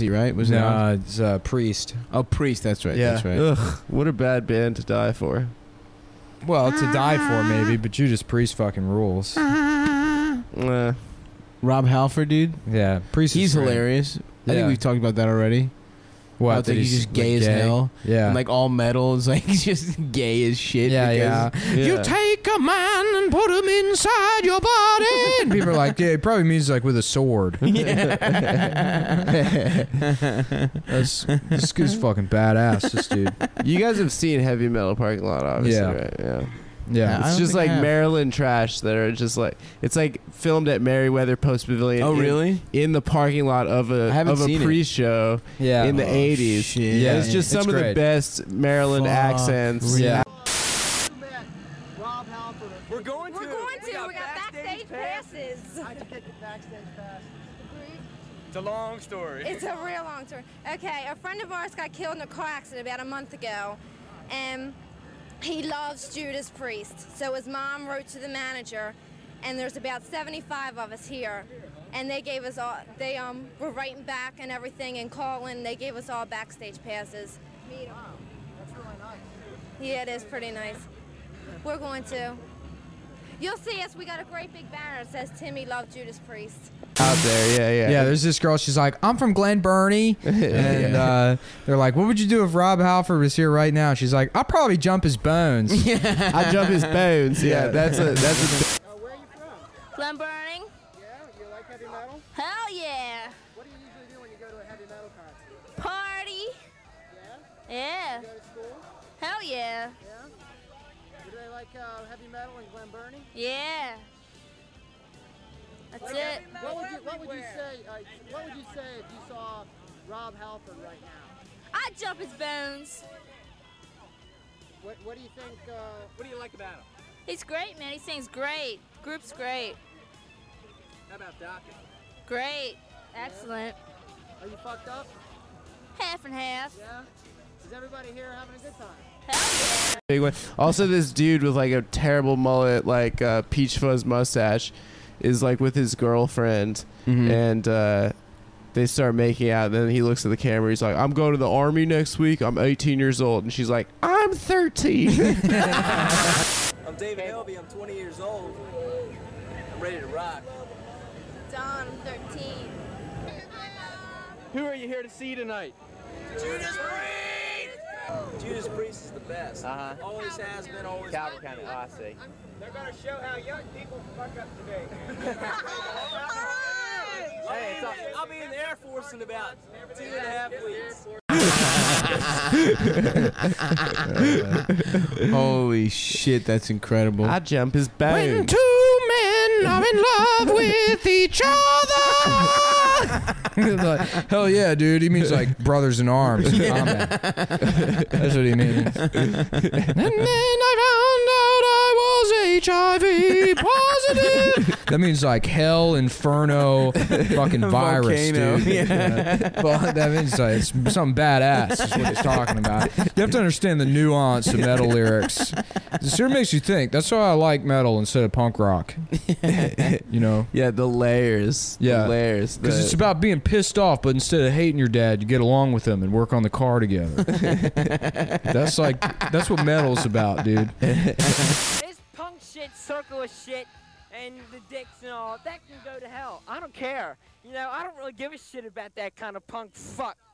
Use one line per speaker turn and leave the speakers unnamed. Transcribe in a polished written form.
right? Was
No, it's Priest.
Oh, Priest. That's right.
Yeah.
That's right.
Ugh, what a bad band to die for.
Well, to die for maybe, but Judas Priest fucking rules.
Rob Halford, dude.
Yeah, Priest.
He's
is great.
hilarious. I
Yeah.
think we've talked about that already.
What?
How it's like he's just gay as hell.
Yeah.
And like all metal is like just gay as shit.
Yeah,
because
You take a man and put him inside your body. And people are like, yeah, it probably means like with a sword. This is fucking badass, this dude.
You guys have seen Heavy Metal Parking Lot, obviously,
Yeah.
right? Yeah.
Yeah.
I
It's
don't
just
think I
like
have.
Maryland trash that are just like, it's like filmed at Merriweather Post Pavilion.
Oh, really?
In the parking lot of
I haven't seen it.
pre-show
Yeah.
in the
Oh,
80s.
shit.
Yeah.
It's just
It's
some of the
great.
best Maryland
Fuck.
accents.
Yeah.
We're going to.
We got backstage passes.
How'd you get the backstage pass?
It's a long story.
It's a real long story. Okay, a friend of ours got killed in a car accident about a month ago, and he loves Judas Priest. So his mom wrote to the manager, and there's about 75 of us here, and they gave us all. They were writing back and everything and calling. They gave us all backstage passes. Meet 'em.
Wow, that's really nice.
Yeah, it is pretty nice. We're going to. You'll see us. We got a great big banner that says Timmy loved Judas Priest.
Out there, yeah.
Yeah, there's this girl. She's like, I'm from Glen Burnie. And they're like, what would you do if Rob Halford was here right now? She's like, I'll probably jump his bones.
I jump his bones. Yeah, that's a.
Where are you from?
Glen Burnie?
Yeah, you like heavy metal?
Hell yeah.
What do you usually do when you go to a heavy metal concert?
Party?
Yeah?
Yeah.
You go to school?
Hell yeah.
Yeah? Do they like heavy metal in Glen Burnie?
Yeah. That's it.
What would you say? What would you say if you saw Rob Halford right now?
I'd jump his bones.
What do you think?
What do you like about him?
He's great, man. He sings great. Group's great.
How about Docket?
Great. Excellent.
Are you fucked up?
Half and half.
Yeah. Is everybody here having a good time?
Hell yeah.
big one. Also, this dude with like a terrible mullet, like peach fuzz mustache, is like with his girlfriend, and they start making out. And then he looks at the camera. He's like, "I'm going to the army next week. I'm 18 years old," and she's like, "I'm 13."
I'm David Helvey. I'm 20 years old. I'm ready to rock.
Dawn, I'm 13.
Who are you here to see tonight? Judas Priest! Judas Priest is the best. Always has been, always will be.
Oh, I see.
They're going to show how young people fuck up today. I'll be in the Air Force in about 2.5 weeks.
Holy shit, that's incredible.
I jump his
When
bones.
two men are in love with each other. Like, hell yeah, dude. He means like brothers in arms. Combat. That's what he means. And then I found out I was HIV positive. That means like hell, inferno, fucking virus,
Volcano.
dude. Yeah. Well, that means like it's something badass is what he's talking about. You have to understand the nuance of metal lyrics. It sure makes you think. That's why I like metal instead of punk rock. You know?
Yeah, the layers.
Yeah.
The layers.
Because it's about being pissed off, but instead of hating your dad, you get along with him and work on the car together. That's what metal's about, dude.
This punk shit, circle of shit, and the dicks and all, that can go to hell. I don't care. You know, I don't really give a shit about that kind of punk fuck.